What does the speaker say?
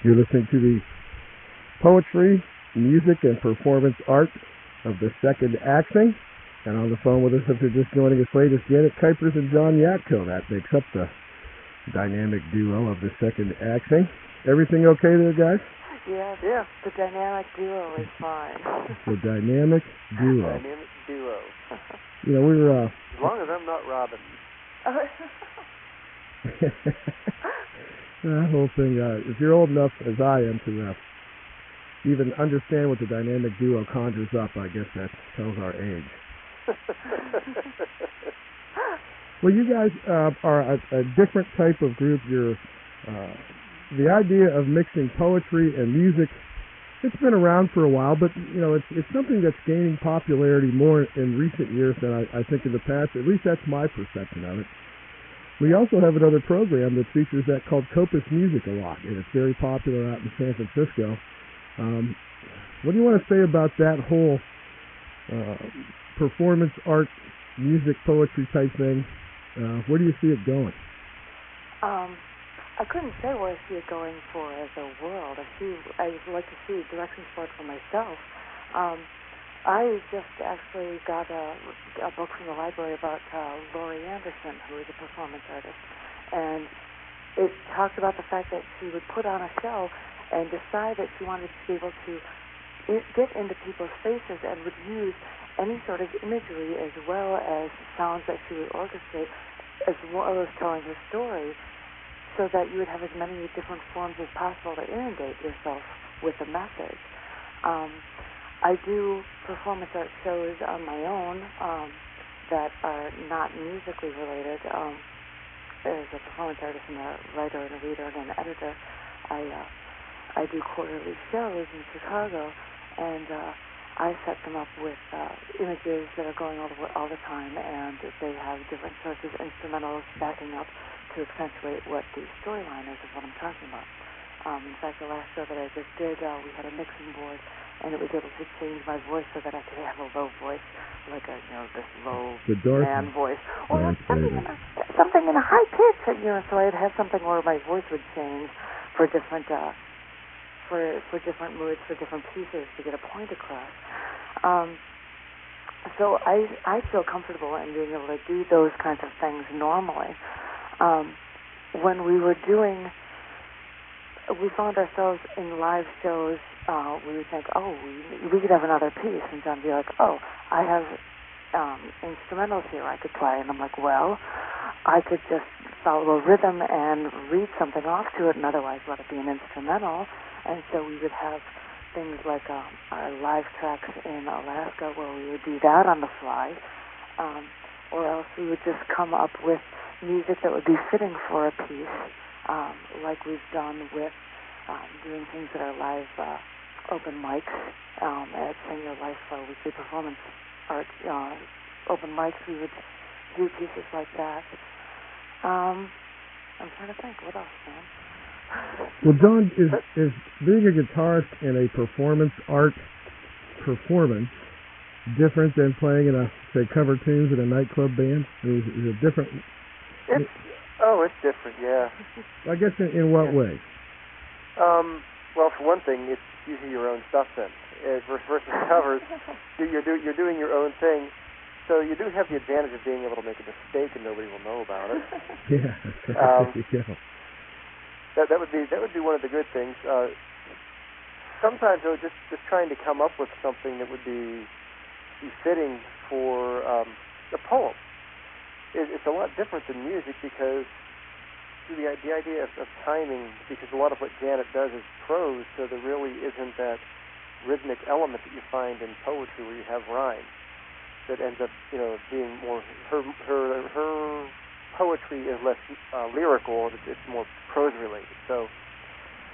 You're listening to the poetry, music, and performance art of the Second Axing. And on the phone with us, if you're just joining us late, is Janet Kuipers and John Yatko. That makes up the dynamic duo of the Second Axing. Everything okay there, guys? Yes, yeah. The dynamic duo is fine. The dynamic duo. Dynamic duo. You know, we were... As long as I'm not Robin. That whole thing, if you're old enough, as I am, to even understand what the dynamic duo conjures up, I guess that tells our age. Well, you guys are a different type of group. You're the idea of mixing poetry and music. It's been around for a while, but you know it's something that's gaining popularity more in recent years than I think in the past. At least that's my perception of it. We also have another program that features that called Copus Music a lot, and it's very popular out in San Francisco. What do you want to say about that whole performance art, music, poetry type thing? Where do you see it going? I couldn't say where I see it going for as a world. I would like to see directions for it for myself. I just actually got a book from the library about Laurie Anderson, who is a performance artist, and it talked about the fact that she would put on a show and decide that she wanted to be able to get into people's faces and would use any sort of imagery as well as sounds that she would orchestrate, as well as telling her story, so that you would have as many different forms as possible to inundate yourself with a message. I do performance art shows on my own that are not musically related. As a performance artist and a writer and a reader and an editor, I do quarterly shows in Chicago, and I set them up with images that are going all the time, and they have different sorts of instrumentals backing up to accentuate what the storyline is of what I'm talking about. In fact, the last show that I just did, we had a mixing board, and it was able to change my voice so that I could have a low voice, like this low man voice, or something in a high pitch, so I'd have something where my voice would change for different for different moods, for different pieces to get a point across. So I feel comfortable in being able to do those kinds of things normally. When we were we found ourselves in live shows, we would think, we could have another piece, and John would be like, I have instrumentals here I could play, and I'm like, well, I could just follow a rhythm and read something off to it, and otherwise let it be an instrumental. And so we would have things like our live tracks in Alaska where we would do that on the fly, or else we would just come up with music that would be fitting for a piece, like we've done with doing things that are live open mics at Sing Your Life for weekly performance art open mics. We would do pieces like that. I'm trying to think, what else, man? Well, John, is being a guitarist in a performance art performance different than playing in say, cover tunes in a nightclub band? Is it different? It's different, yeah. I guess in what way? Well, for one thing, it's using your own stuff then. Versus covers, you're doing your own thing, so you do have the advantage of being able to make a mistake and nobody will know about it. Yeah, that's right. That would be one of the good things. Sometimes, though, just trying to come up with something that would be fitting for a poem. It's a lot different than music because the idea of timing, because a lot of what Janet does is prose, so there really isn't that rhythmic element that you find in poetry where you have rhyme that ends up, being more her poetry is less lyrical, it's more prose related. So